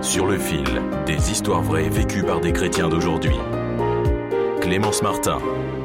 Sur le fil, des histoires vraies vécues par des chrétiens d'aujourd'hui. Clémence Martin.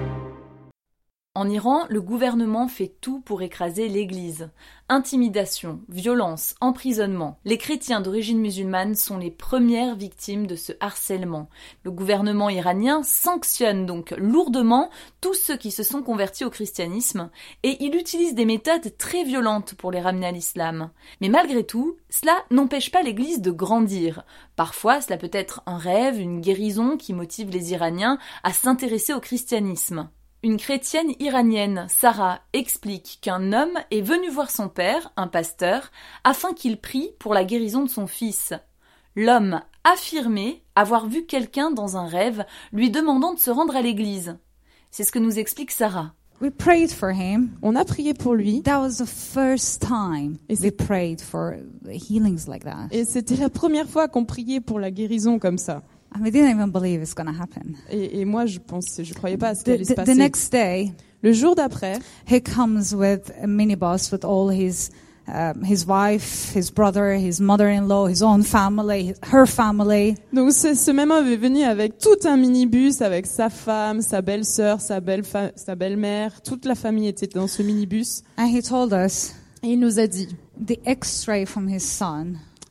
En Iran, le gouvernement fait tout pour écraser l'Église. Intimidation, violence, emprisonnement. Les chrétiens d'origine musulmane sont les premières victimes de ce harcèlement. Le gouvernement iranien sanctionne donc lourdement tous ceux qui se sont convertis au christianisme et il utilise des méthodes très violentes pour les ramener à l'islam. Mais malgré tout, cela n'empêche pas l'Église de grandir. Parfois, cela peut être un rêve, une guérison qui motive les Iraniens à s'intéresser au christianisme. Une chrétienne iranienne, Sarah, explique qu'un homme est venu voir son père, un pasteur, afin qu'il prie pour la guérison de son fils. L'homme affirmait avoir vu quelqu'un dans un rêve lui demandant de se rendre à l'église. C'est ce que nous explique Sarah. We prayed for him. On a prié pour lui. That was the first time we prayed for healings like that. Et c'était la première fois qu'on priait pour la guérison comme ça. And we didn't even believe it's going to happen. Et moi, je croyais pas à ce qui allait se passer. The next day, le jour d'après, he comes with a minibus with all his wife, his brother, his mother-in-law, his own family, her family. Donc ce même homme est venu avec tout un minibus avec sa femme, sa belle-sœur, sa belle-mère, toute la famille était dans ce minibus. And he told us, et il nous a dit, the X-ray from his son,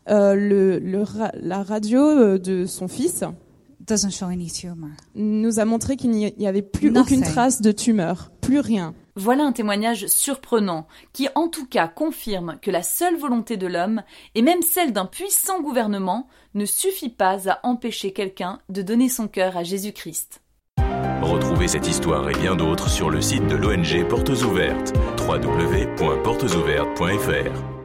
la radio de son fils doesn't show any tumor. Nous a montré qu'il n'y avait plus aucune trace de tumeur, plus rien. Voilà un témoignage surprenant qui en tout cas confirme que la seule volonté de l'homme, et même celle d'un puissant gouvernement, ne suffit pas à empêcher quelqu'un de donner son cœur à Jésus-Christ. Retrouvez cette histoire et bien d'autres sur le site de l'ONG Portes Ouvertes, www.portesouvertes.fr.